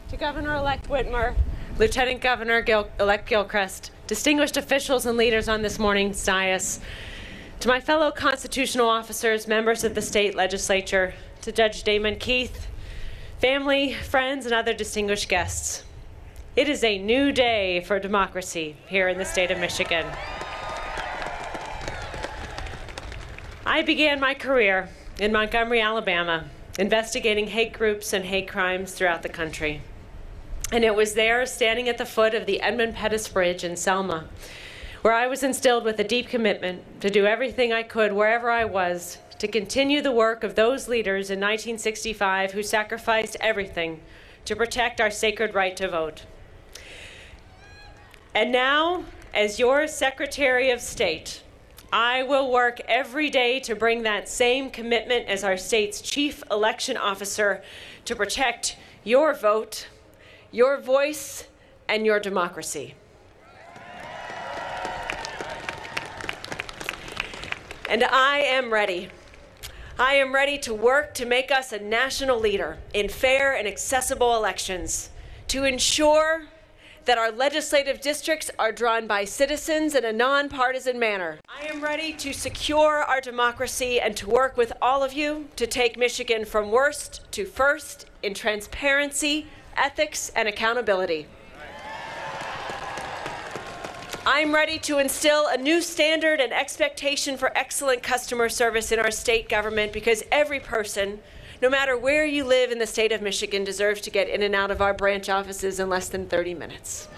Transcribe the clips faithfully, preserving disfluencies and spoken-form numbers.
to Governor-elect Whitmer, Lieutenant Governor-elect Gilchrist, distinguished officials and leaders on this morning's dais, to my fellow constitutional officers, members of the state legislature, to Judge Damon Keith, family, friends, and other distinguished guests. It is a new day for democracy here in the state of Michigan. I began my career in Montgomery, Alabama, investigating hate groups and hate crimes throughout the country. And it was there, standing at the foot of the Edmund Pettus Bridge in Selma, where I was instilled with a deep commitment to do everything I could wherever I was to continue the work of those leaders in nineteen sixty-five who sacrificed everything to protect our sacred right to vote. And now, as your Secretary of State, I will work every day to bring that same commitment as our state's chief election officer to protect your vote, your voice, and your democracy. And I am ready. I am ready to work to make us a national leader in fair and accessible elections, to ensure that our legislative districts are drawn by citizens in a nonpartisan manner. I am ready to secure our democracy and to work with all of you to take Michigan from worst to first in transparency, ethics, and accountability. I'm ready to instill a new standard and expectation for excellent customer service in our state government, because every person, no matter where you live in the state of Michigan, deserves to get in and out of our branch offices in less than thirty minutes.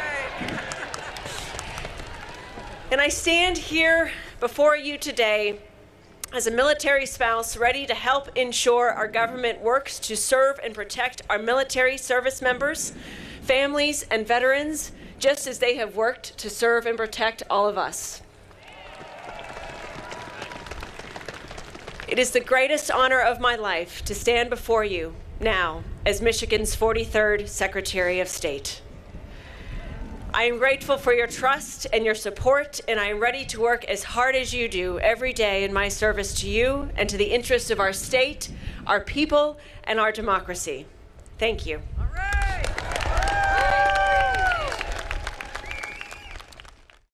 And I stand here before you today as a military spouse ready to help ensure our government works to serve and protect our military service members, families, and veterans, just as they have worked to serve and protect all of us. It is the greatest honor of my life to stand before you now as Michigan's forty-third Secretary of State. I am grateful for your trust and your support, and I am ready to work as hard as you do every day in my service to you and to the interests of our state, our people, and our democracy. Thank you.